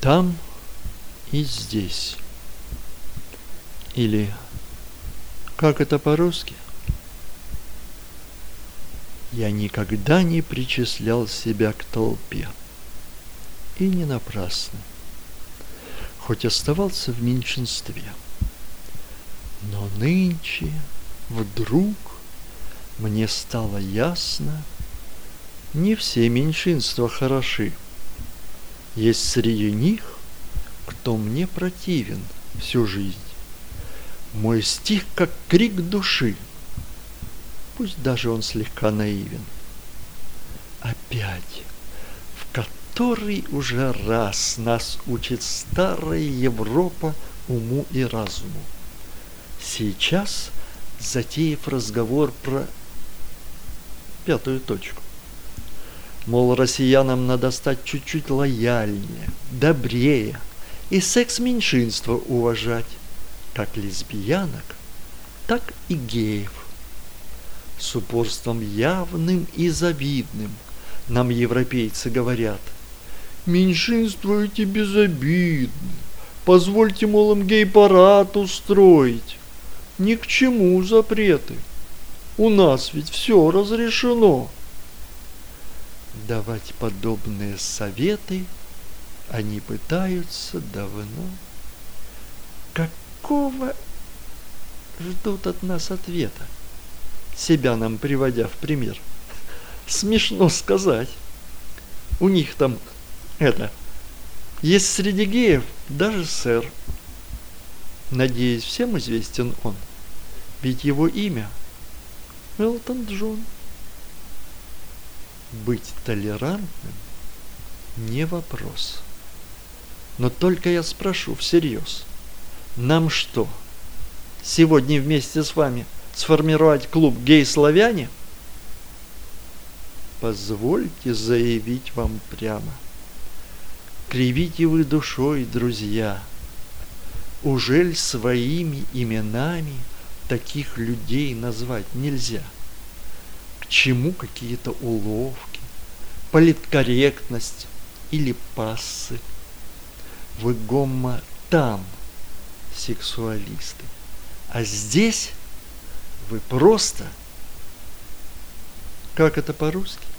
там и здесь. Или как это по-русски? Я никогда не причислял себя к толпе. И не напрасно, хоть оставался в меньшинстве. Но нынче вдруг мне стало ясно, не все меньшинства хороши. Есть среди них, кто мне противен всю жизнь. Мой стих как крик души, пусть даже он слегка наивен. Опять, в который уже раз нас учит старая Европа уму и разуму. Сейчас, затеяв разговор про пятую точку, мол, россиянам надо стать чуть-чуть лояльнее, добрее и секс-меньшинство уважать, как лесбиянок, так и геев. С упорством явным и завидным нам европейцы говорят: меньшинство эти безобидны, позвольте, мол, им гей-парад устроить. Ни к чему запреты, у нас ведь все разрешено. Давать подобные советы они пытаются давно. Какого ждут от нас ответа, себя нам приводя в пример? Смешно сказать. У них там есть среди геев даже сэр. Надеюсь, всем известен он, ведь его имя Элтон Джон. Быть толерантным не вопрос. Но только я спрошу всерьез: нам что, сегодня вместе с вами сформировать клуб гей-славяне? Позвольте заявить вам прямо: кривите вы душой, друзья. Ужель своими именами таких людей назвать нельзя? К чему какие-то уловки, политкорректность или пассы? Вы там сексуалисты, а здесь вы просто, как это по-русски,